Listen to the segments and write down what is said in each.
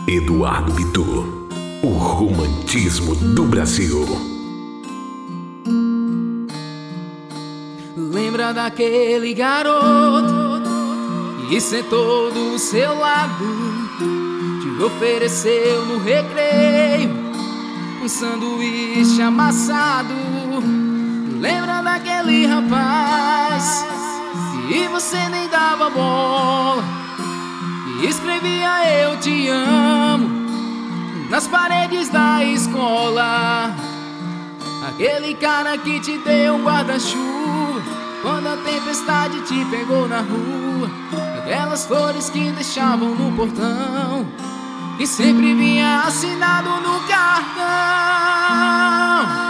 Eduardo Bitu, o romantismo do Brasil. Lembra daquele garoto que sentou do seu lado, te ofereceu no recreio um sanduíche amassado. Lembra daquele rapaz que você nem dava bola, que escrevia eu te amo nas paredes da escola? Aquele cara que te deu um guarda-chuva quando a tempestade te pegou na rua. Aquelas flores que deixavam no portão, que sempre vinha assinado no cartão.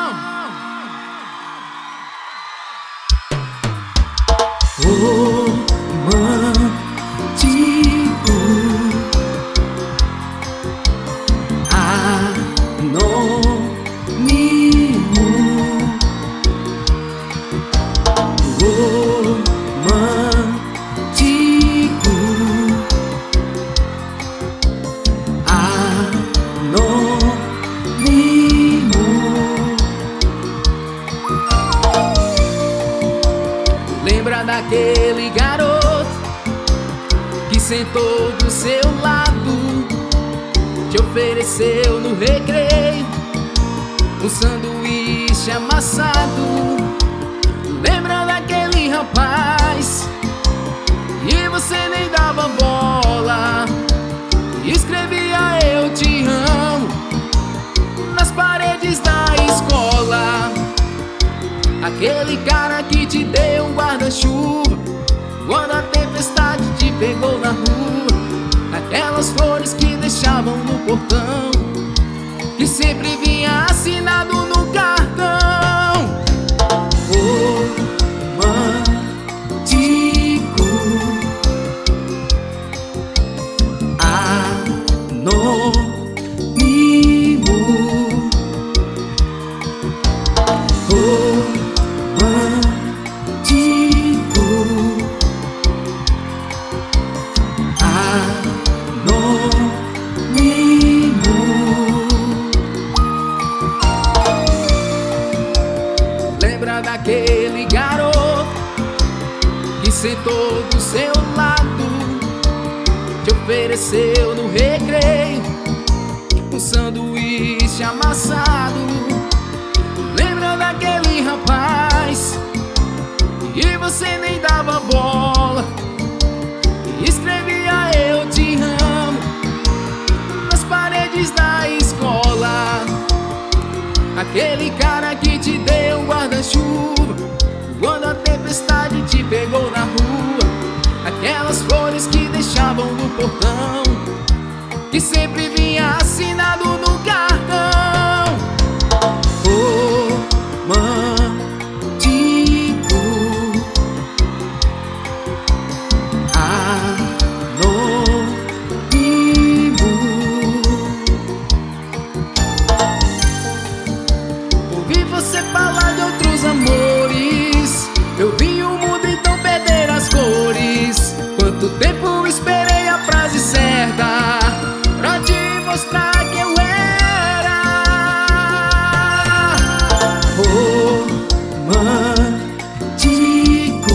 Romântico, anônimo, romântico, anônimo. Lembra daquele garoto que sentou do seu lado, te ofereceu no recreio um sanduíche amassado? Lembra daquele rapaz e você nem dava bola, e escrevia eu te amo nas paredes da escola? Aquele cara que te deu um guarda-chuva quando a tempestade te pegou na rua. Aquelas flores que deixavam no portão, que sempre vinha assinado no cartão. Romântico, anônimo, romântico, anônimo. Lembra daquele garoto que sentou do seu lado, te ofereceu no recreio um sanduíche amassado? Lembra daquele rapaz e você nem dava bola, e escrevia eu te amo nas paredes da escola? Aquele cara que te deu um guarda-chuva quando a tempestade te pegou na rua. Aquelas flores que deixavam no portão, que sempre vinha assinado no cartão. Romântico, anônimo. Ouvi você falar de outros amores, eu vi o mundo então perder as cores. Quanto tempo esperei a frase certa pra te mostrar que eu era romântico,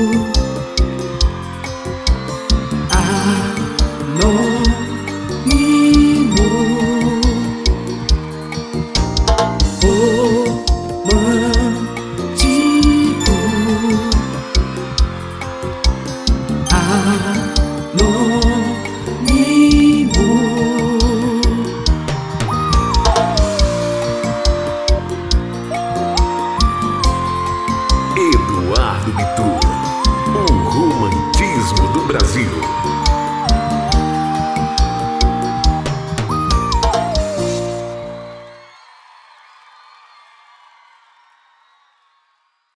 anônimo, romântico, anônimo. Eduardo Bitu, o romantismo do Brasil.